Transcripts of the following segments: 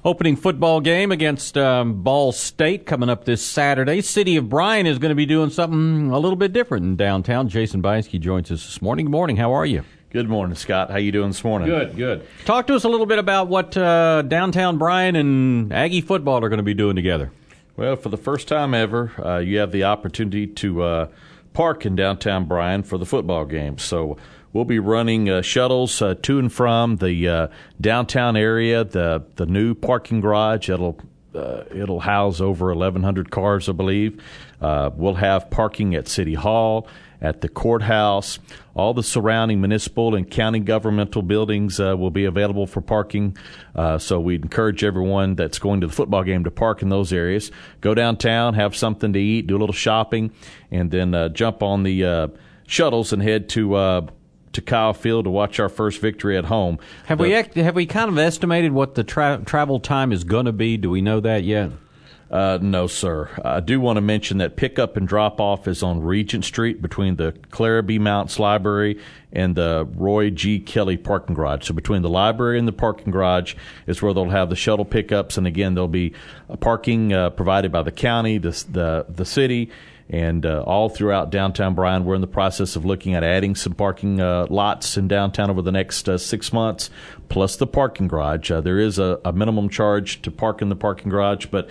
Opening football game against Ball State coming up this Saturday. City of Bryan is going to be doing something a little bit different in downtown. Jason Bieske joins us this morning. Good morning. How are you? Good morning, Scott. How you doing this morning? Good. Talk to us a little bit about what downtown Bryan and Aggie football are going to be doing together. Well, for the first time ever, you have the opportunity to park in downtown Bryan for the football game. So we'll be running shuttles to and from the downtown area, the new parking garage. It'll house over 1,100 cars, I believe. We'll have parking at City Hall, at the courthouse. All the surrounding municipal and county governmental buildings will be available for parking. So we'd encourage everyone that's going to the football game to park in those areas. Go downtown, have something to eat, do a little shopping, and then jump on the shuttles and head to Kyle Field to watch our first victory at home. Have we kind of estimated what the travel time is going to be? Do we know that yet? No, sir. I do want to mention that pickup and drop-off is on Regent Street between the Clara B. Mounts Library and the Roy G. Kelly parking garage. So between the library and the parking garage is where they'll have the shuttle pickups. And, again, there'll be parking provided by the county, the city, and all throughout downtown Bryan. We're in the process of looking at adding some parking lots in downtown over the next 6 months, plus the parking garage. There is a minimum charge to park in the parking garage, but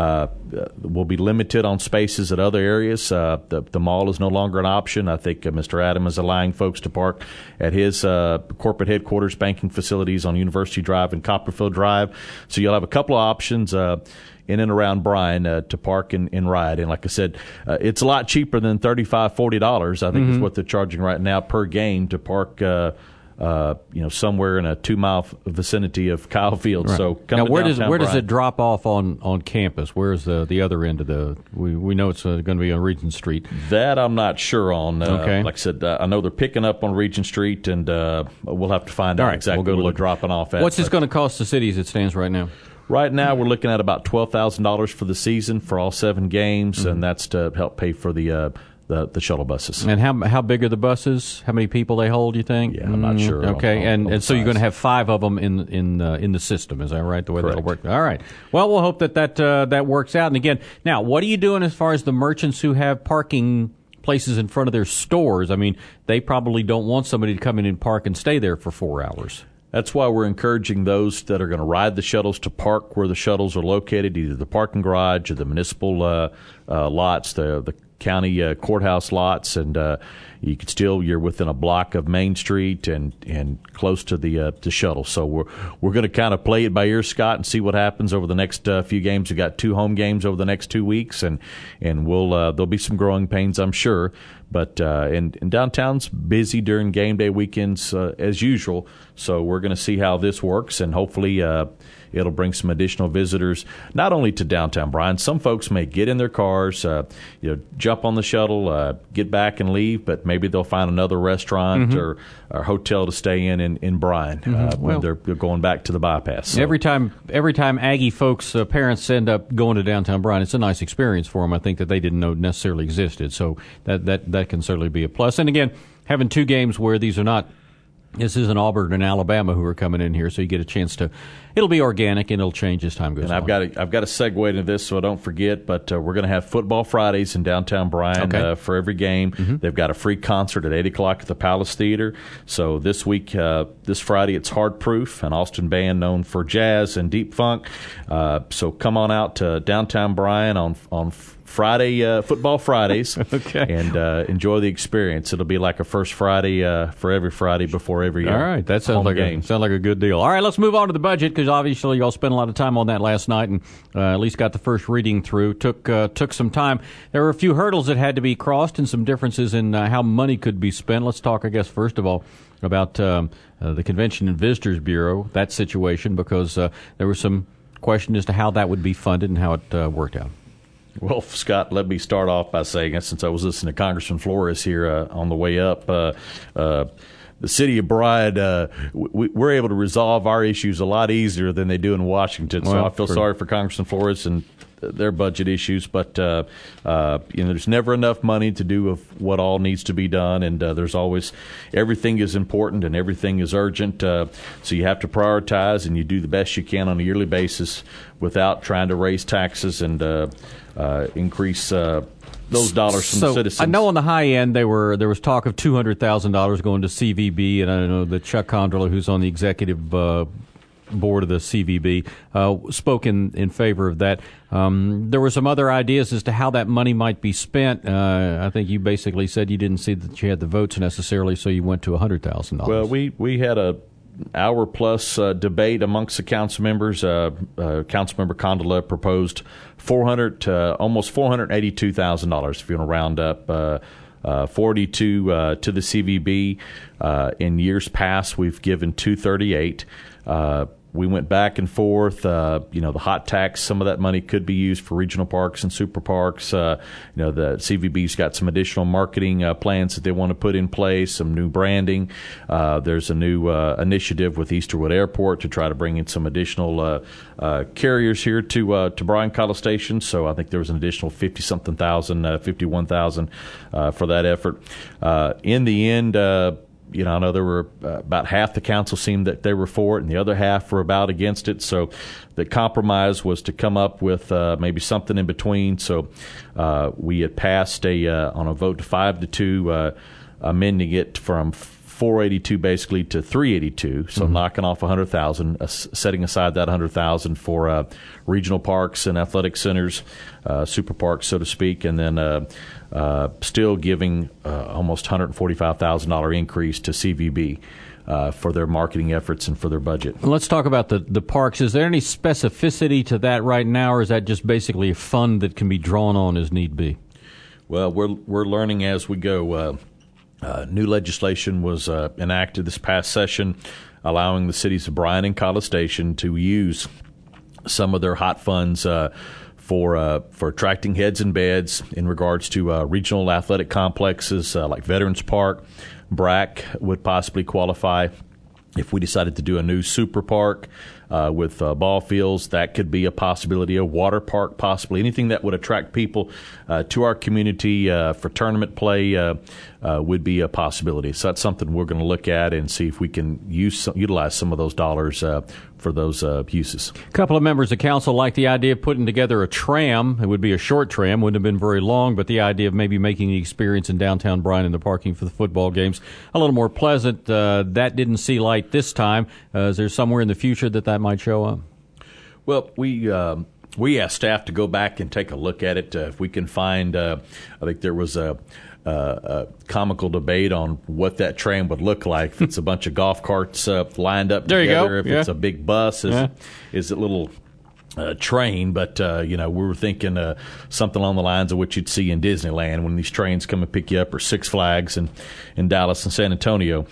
we'll be limited on spaces at other areas. The mall is no longer an option. I think Mr. Adam is allowing folks to park at his corporate headquarters banking facilities on University Drive and Copperfield Drive. So you'll have a couple of options in and around Bryan to park and ride. And like I said, it's a lot cheaper than $35, $40, I think is what they're charging right now per game to park somewhere in a 2-mile vicinity of Kyle Field. Right. So come now, to where downtown does Bryan. it drop off on campus? Where's the other end of the? We know it's going to be on Regent Street. That I'm not sure on. Okay. Like I said, I know they're picking up on Regent Street, and we'll have to find out exactly where they're dropping off at. What's this going to cost the city as it stands right now? Right now, we're looking at about $12,000 for the season for all 7 games, and that's to help pay for the shuttle buses. And how big are the buses? How many people they hold? You think? Yeah, I'm not sure. Okay, and so you're going to have 5 of them in the system. Is that right? The way that'll work. All right. Well, we'll hope that works out. And again, now what are you doing as far as the merchants who have parking places in front of their stores? I mean, they probably don't want somebody to come in and park and stay there for 4 hours. That's why we're encouraging those that are going to ride the shuttles to park where the shuttles are located, either the parking garage or the municipal lots, the county courthouse lots, and you could you're within a block of Main Street and close to the shuttle. So we're going to kind of play it by ear, Scott, and see what happens over the next few games. We've got 2 home games over the next 2 weeks, and we'll there'll be some growing pains, I'm sure. But and downtown's busy during game day weekends as usual. So we're going to see how this works, and hopefully it'll bring some additional visitors, not only to downtown Bryan. Some folks may get in their cars, jump on the shuttle, get back and leave, but maybe they'll find another restaurant or hotel to stay in Bryan when they're going back to the bypass. So. Every time Aggie folks, parents end up going to downtown Bryan, it's a nice experience for them. I think that they didn't know necessarily existed, so that can certainly be a plus. And again, having 2 games where these are not. This isn't Auburn and Alabama who are coming in here, so you get a chance to. It'll be organic and it'll change as time goes on. And I've got to segue into this so I don't forget. But we're going to have Football Fridays in downtown Bryan for every game. They've got a free concert at 8:00 at the Palace Theater. So this week, this Friday, it's Hard Proof, an Austin band known for jazz and deep funk. So come on out to downtown Bryan on Friday, Football Fridays, and enjoy the experience. It'll be like a first Friday for every Friday before every All right, that sounds like a good deal. All right, let's move on to the budget because obviously y'all spent a lot of time on that last night and at least got the first reading through. Took some time. There were a few hurdles that had to be crossed and some differences in how money could be spent. Let's talk, I guess, first of all about the Convention and Visitors Bureau, that situation, because there was some question as to how that would be funded and how it worked out. Well, Scott, let me start off by saying, since I was listening to Congressman Flores here on the way up, the city of Bryan, we're able to resolve our issues a lot easier than they do in Washington. So I feel sorry for Congressman Flores and their budget issues, but there's never enough money to do of what all needs to be done, and there's always everything is important and everything is urgent. So you have to prioritize, and you do the best you can on a yearly basis without trying to raise taxes and increase those dollars from the citizens. I know on the high end there was talk of $200,000 going to CVB, and I know that Chuck Condrela, who's on the executive board of the CVB, spoke in favor of that. There were some other ideas as to how that money might be spent. I think you basically said you didn't see that you had the votes necessarily, so you went to $100,000. Well, we had a hour-plus debate amongst the council members. Councilmember Condrela proposed almost $482,000, if you want to round up. 42 to the CVB. In years past, we've given 238. We went back and forth. The hot tax, some of that money could be used for regional parks and super parks. The CVB's got some additional marketing plans that they want to put in place, some new branding. There's a new initiative with Easterwood Airport to try to bring in some additional carriers here to Bryan College Station. So I think there was an additional 50-something thousand, 51,000 for that effort. In the end, I know there were about half the council seemed that they were for it, and the other half were about against it. So the compromise was to come up with maybe something in between. So we had passed on a vote 5-2, amending it from 482 basically to 382. So knocking off 100,000, setting aside that 100,000 for regional parks and athletic centers, super parks, so to speak, and then still giving almost $145,000 increase to CVB for their marketing efforts and for their budget. Let's talk about the parks. Is there any specificity to that right now, or is that just basically a fund that can be drawn on as need be? Well, we're learning as we go. New legislation was enacted this past session, allowing the cities of Bryan and College Station to use some of their hot funds for attracting heads and beds in regards to regional athletic complexes like Veterans Park. BRAC would possibly qualify. If we decided to do a new super park with ball fields, that could be a possibility. A water park, possibly. Anything that would attract people to our community for tournament play would be a possibility. So that's something we're going to look at and see if we can utilize some of those dollars for those uses. A couple of members of council like the idea of putting together a tram. It would be a short tram, wouldn't have been very long, but the idea of maybe making the experience in downtown Bryan and the parking for the football games a little more pleasant. That didn't see light this time. Is there somewhere in the future that might show up? Well, we asked staff to go back and take a look at it. If we can find, I think there was a comical debate on what that tram would look like. If it's a bunch of golf carts lined up there together, you go. If it's a big bus, is it a little train? But we were thinking something along the lines of what you'd see in Disneyland when these trains come and pick you up, or Six Flags in Dallas and San Antonio.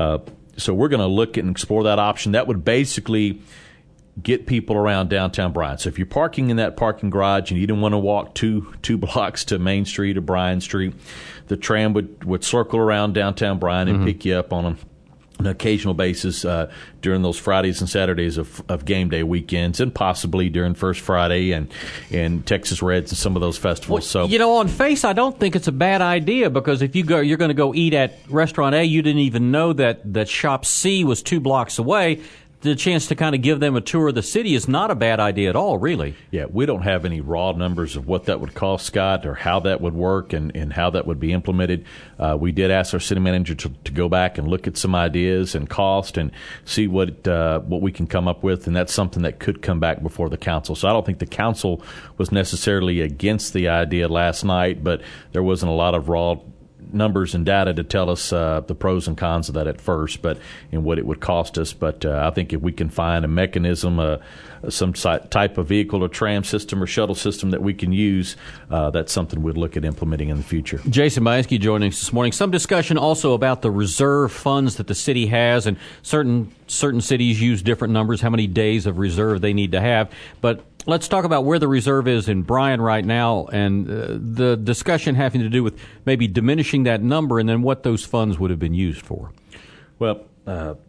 So we're going to look and explore that option. That would basically get people around downtown Bryan. So if you're parking in that parking garage and you didn't want to walk two blocks to Main Street or Bryan Street, the tram would circle around downtown Bryan and pick you up on an occasional basis during those Fridays and Saturdays of game day weekends, and possibly during First Friday and Texas Reds and some of those festivals. Well, so on face, I don't think it's a bad idea, because if you're going to go eat at Restaurant A, you didn't even know that Shop C was 2 blocks away. The chance to kind of give them a tour of the city is not a bad idea at all, really. Yeah, we don't have any raw numbers of what that would cost, Scott, or how that would work and how that would be implemented. We did ask our city manager to go back and look at some ideas and cost and see what we can come up with, and that's something that could come back before the council. So I don't think the council was necessarily against the idea last night, but there wasn't a lot of raw numbers and data to tell us the pros and cons of that at first, and what it would cost us. But I think if we can find a mechanism, some type of vehicle or tram system or shuttle system that we can use, that's something we'd look at implementing in the future. Jason Bieski joining us this morning. Some discussion also about the reserve funds that the city has, and certain cities use different numbers, how many days of reserve they need to have. But let's talk about where the reserve is in Bryan right now, and the discussion having to do with maybe diminishing that number and then what those funds would have been used for. Well,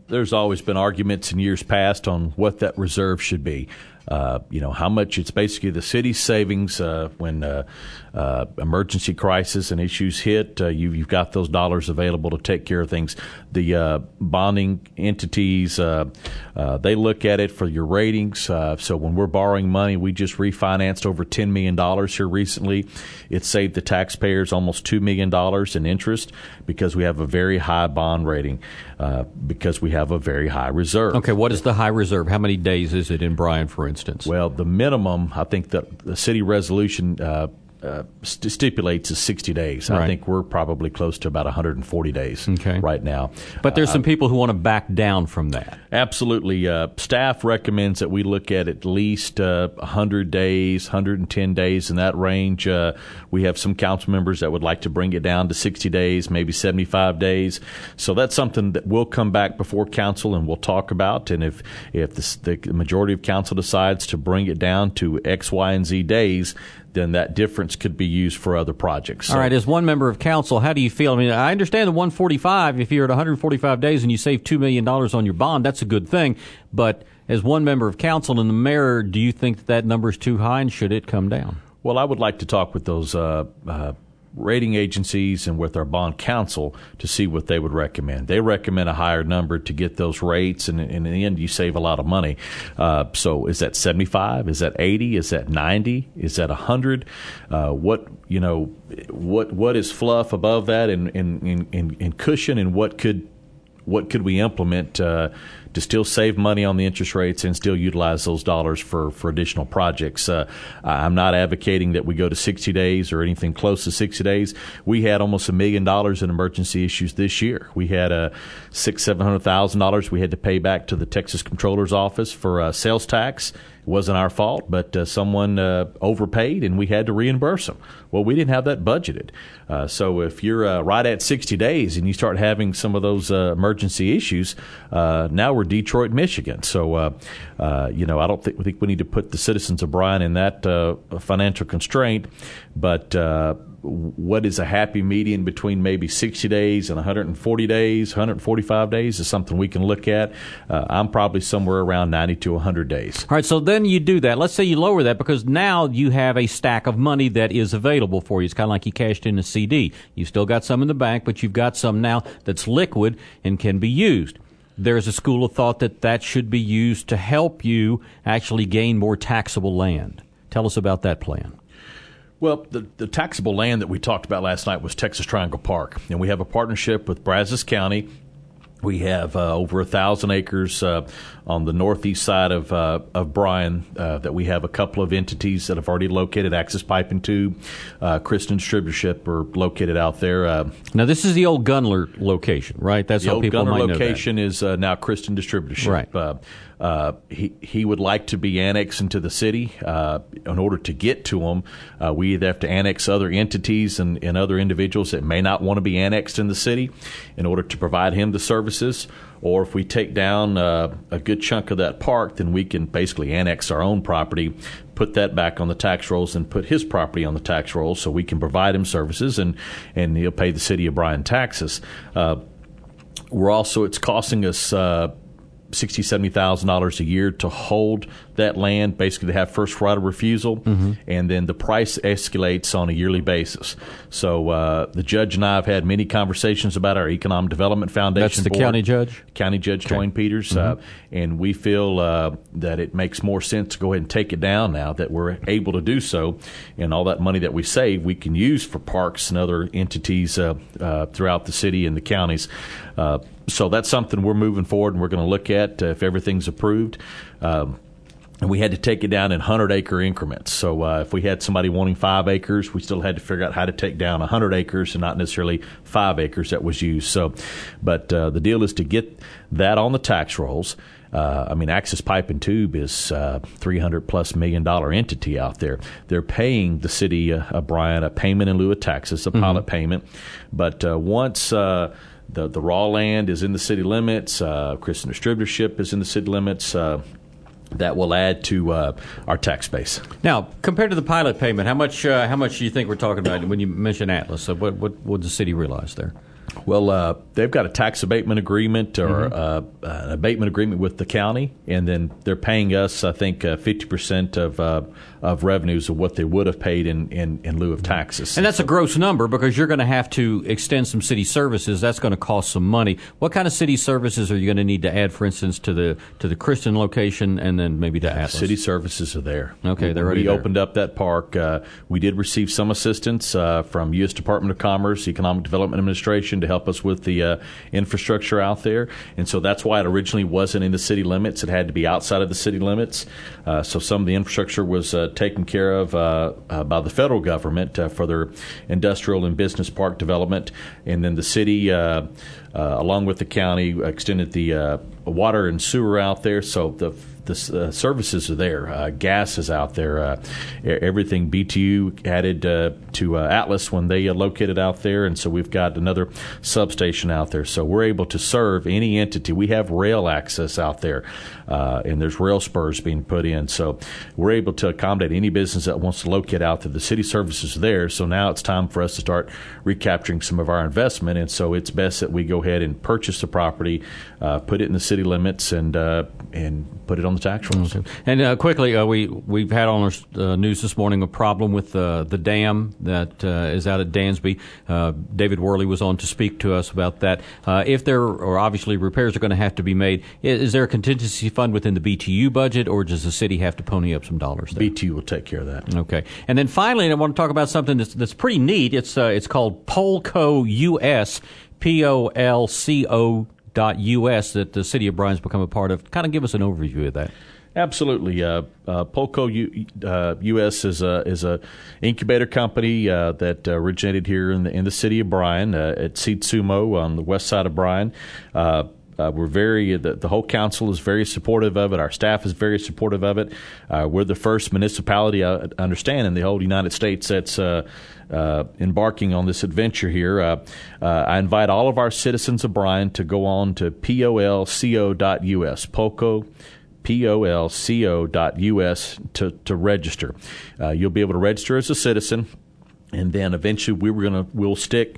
there's always been arguments in years past on what that reserve should be. How much it's basically the city's savings when emergency crisis and issues hit. You've got those dollars available to take care of things. The bonding entities, they look at it for your ratings. So when we're borrowing money, we just refinanced over $10 million here recently. It saved the taxpayers almost $2 million in interest because we have a very high bond rating, because we have a very high reserve. Okay, what is the high reserve? How many days is it in Bryan, for instance? Well, the minimum, I think the city resolution stipulates is 60 days. Right. I think we're probably close to about 140 days right now. But there's some people who want to back down from that. Absolutely. Staff recommends that we look at least 100 days, 110 days in that range. We have some council members that would like to bring it down to 60 days, maybe 75 days. So that's something that will come back before council and we'll talk about. And if the majority of council decides to bring it down to X, Y, and Z days, then that difference could be used for other projects. So, all right, as one member of council, how do you feel? I mean, I understand the 145. If you're at 145 days and you save $2 million on your bond, that's a good thing. But as one member of council and the mayor, do you think that number is too high and should it come down? Well, I would like to talk with those rating agencies and with our bond counsel to see what they would recommend. They recommend a higher number to get those rates, and in the end, you save a lot of money. So is that 75? Is that 80? Is that 90? Is that 100? What is fluff above that in cushion, and what could we implement to still save money on the interest rates and still utilize those dollars for additional projects? I'm not advocating that we go to 60 days or anything close to 60 days. We had almost $1 million in emergency issues this year. We had $700,000 we had to pay back to the Texas Comptroller's Office for sales tax. It wasn't our fault, but someone overpaid and we had to reimburse them. Well, we didn't have that budgeted. So if you're right at 60 days and you start having some of those emergency issues, now we're Detroit, Michigan. So, I don't think we need to put the citizens of Bryan in that financial constraint, but what is a happy median between maybe 60 days and 140 days, 145 days is something we can look at. I'm probably somewhere around 90 to 100 days. All right, so then you do that. Let's say you lower that because now you have a stack of money that is available for you. It's kind of like you cashed in a CD. You've still got some in the bank, but you've got some now that's liquid and can be used. There's a school of thought that should be used to help you actually gain more taxable land. Tell us about that plan. Well, the taxable land that we talked about last night was Texas Triangle Park, and we have a partnership with Brazos County. We have over 1,000 acres on the northeast side of Bryan that we have a couple of entities that have already located. Access Pipe and Tube, Christian Distributorship are located out there. Now, this is the old Gunler location, right? That's how people might know that. The old Gunler location is now Christian Distributorship. Right. He would like to be annexed into the city. In order to get to him, we either have to annex other entities and other individuals that may not want to be annexed in the city in order to provide him the services. Or if we take down a good chunk of that park, then we can basically annex our own property, put that back on the tax rolls, and put his property on the tax rolls so we can provide him services and he'll pay the city of Bryan taxes. It's costing us $60,000, $70,000 a year to hold that land, basically to have first right of refusal, and then the price escalates on a yearly basis. So the judge and I have had many conversations about our Economic Development Foundation. That's the board. county judge? County Judge Dwayne Peters, and we feel that it makes more sense to go ahead and take it down now that we're able to do so, and all that money that we save we can use for parks and other entities throughout the city and the counties. So that's something we're moving forward and we're going to look at if everything's approved. And we had to take it down in 100-acre increments. So if we had somebody wanting 5 acres, we still had to figure out how to take down 100 acres and not necessarily 5 acres that was used. But the deal is to get that on the tax rolls. Access Pipe and Tube is $300+ million entity out there. They're paying the city of Bryan a payment in lieu of taxes, a pilot payment. But once the raw land is in the city limits, Christian Distributorship is in the city limits, that will add to our tax base. Now, compared to the pilot payment, how much do you think we're talking about when you mention Atlas? So what would the city realize there? Well, they've got a tax abatement agreement or an abatement agreement with the county, and then they're paying us, I think, 50% of revenues of what they would have paid in lieu of taxes. And that's a gross number because you're going to have to extend some city services. That's going to cost some money. What kind of city services are you going to need to add, for instance, to the Kristen location and then maybe to Atlas? City services are there. Okay, they're already We there. opened up that park. We did receive some assistance from U.S. Department of Commerce, Economic Development Administration to help us with the infrastructure out there. And so that's why it originally wasn't in the city limits. It had to be outside of the city limits. So some of the infrastructure was taken care of by the federal government for their industrial and business park development. And then the city, along with the county, extended the water and sewer out there. So the services are there. Gas is out there. Everything BTU added to Atlas when they located out there, and so we've got another substation out there. So we're able to serve any entity. We have rail access out there, and there's rail spurs being put in. So we're able to accommodate any business that wants to locate out there. The city services are there. So now it's time for us to start recapturing some of our investment, and so it's best that we go ahead and purchase the property, put it in the city limits, and put it on the tax rolls. Okay. And quickly, we've had on our news this morning a problem with the dam that is out at Dansby. David Worley was on to speak to us about that. If there are obviously repairs are going to have to be made, is there a contingency fund within the BTU budget, or does the city have to pony up some dollars there? BTU will take care of that. Okay. And then finally, I want to talk about something that's pretty neat. It's called Polco US, POLCO.US, that the city of Bryan's become a part of. Kind of give us an overview of that. Absolutely. Polco US is a incubator company that originated here in the city of Bryan at Seed Sumo on the west side of Bryan. We're the whole council is very supportive of it. Our staff is very supportive of it. We're the first municipality, I understand, in the whole United States that's embarking on this adventure here. I invite all of our citizens of Bryan to go on to polco.us, Polco, polco.us to register. You'll be able to register as a citizen, and then eventually we'll stick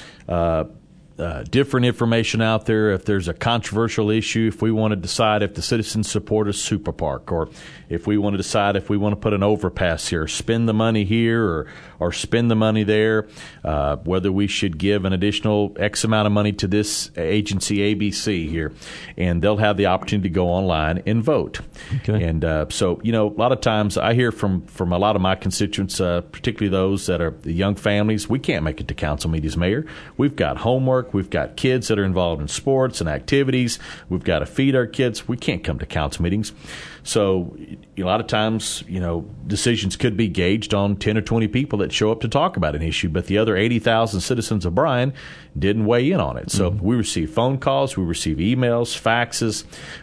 different information out there. If there's a controversial issue, if we want to decide if the citizens support a super park, or if we want to decide if we want to put an overpass here, spend the money here or spend the money there, whether we should give an additional X amount of money to this agency ABC here, and they'll have the opportunity to go online and vote. Okay. And so, a lot of times I hear from a lot of my constituents, particularly those that are the young families, we can't make it to council meetings, Mayor. We've got homework. We've got kids that are involved in sports and activities. We've got to feed our kids. We can't come to council meetings. So a lot of times, decisions could be gauged on 10 or 20 people that show up to talk about an issue, but the other 80,000 citizens of Bryan didn't weigh in on it. So we receive phone calls, we receive emails, faxes,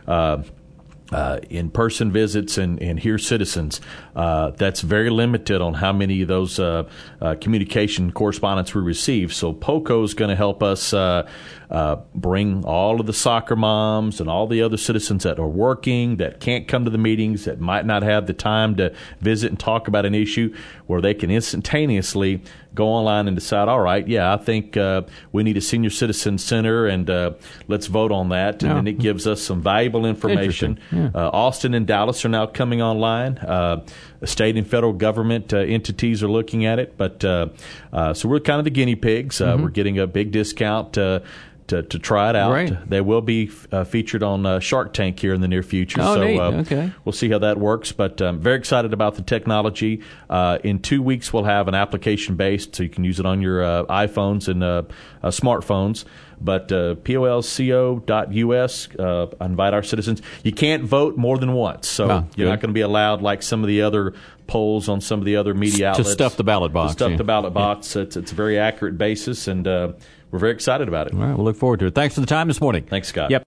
in-person visits, and hear citizens. That's very limited on how many of those communication correspondence we receive. So Polco is going to help us bring all of the soccer moms and all the other citizens that are working, that can't come to the meetings, that might not have the time to visit and talk about an issue, where they can instantaneously go online and decide, all right, I think we need a senior citizen center, and let's vote on that. And then it gives us some valuable information. Yeah. Austin and Dallas are now coming online. State and federal government entities are looking at it. But so we're kind of the guinea pigs. We're getting a big discount to try it out. Right. They will be featured on Shark Tank here in the near future. Oh, so neat. Okay. We'll see how that works. But very excited about the technology. In 2 weeks, we'll have an application based, so you can use it on your iPhones and smartphones. But polco.us, I invite our citizens. You can't vote more than once, so you're not going to be allowed like some of the other polls on some of the other media outlets. To stuff the ballot box. The ballot box. It's a very accurate basis, and we're very excited about it. All right, we'll look forward to it. Thanks for the time this morning. Thanks, Scott. Yep.